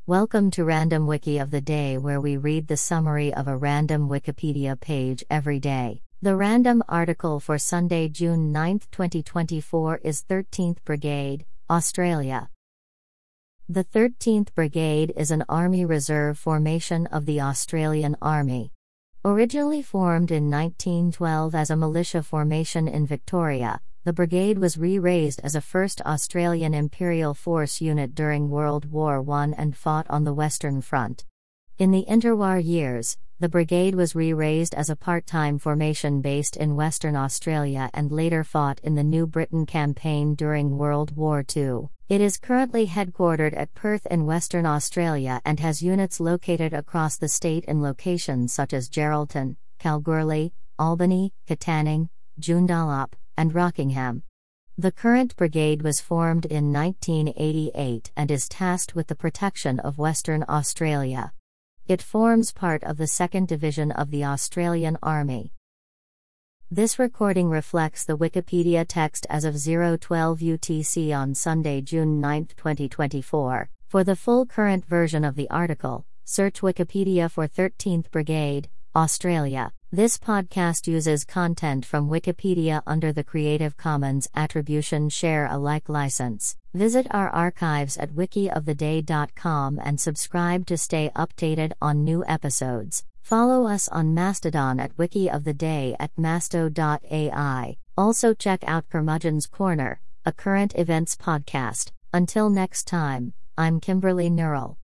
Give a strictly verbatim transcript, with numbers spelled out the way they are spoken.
Welcome to Random Wiki of the Day, where we read the summary of a random Wikipedia page every day. The random article for Sunday, June ninth, twenty twenty-four is thirteenth Brigade, Australia. The thirteenth Brigade is an Army Reserve formation of the Australian Army. Originally formed in nineteen twelve as a militia formation in Victoria, the brigade was re-raised as a first Australian Imperial Force unit during World War One and fought on the Western Front. In the interwar years, the brigade was re-raised as a part-time formation based in Western Australia and later fought in the New Britain campaign during World War Two. It is currently headquartered at Perth in Western Australia and has units located across the state in locations such as Geraldton, Kalgoorlie, Albany, Katanning, Joondalup, and Rockingham. The current brigade was formed in nineteen eighty-eight and is tasked with the protection of Western Australia. It forms part of the second Division of the Australian Army. This recording reflects the Wikipedia text as of zero twelve U T C on Sunday, June ninth, twenty twenty-four. For the full current version of the article, search Wikipedia for thirteenth Brigade, Australia. This podcast uses content from Wikipedia under the Creative Commons Attribution Share Alike license. Visit our archives at wiki of the day dot com and subscribe to stay updated on new episodes. Follow us on Mastodon at Wiki of the Day at masto dot A I. Also check out Curmudgeon's Corner, a current events podcast. Until next time, I'm Kimberly Neural.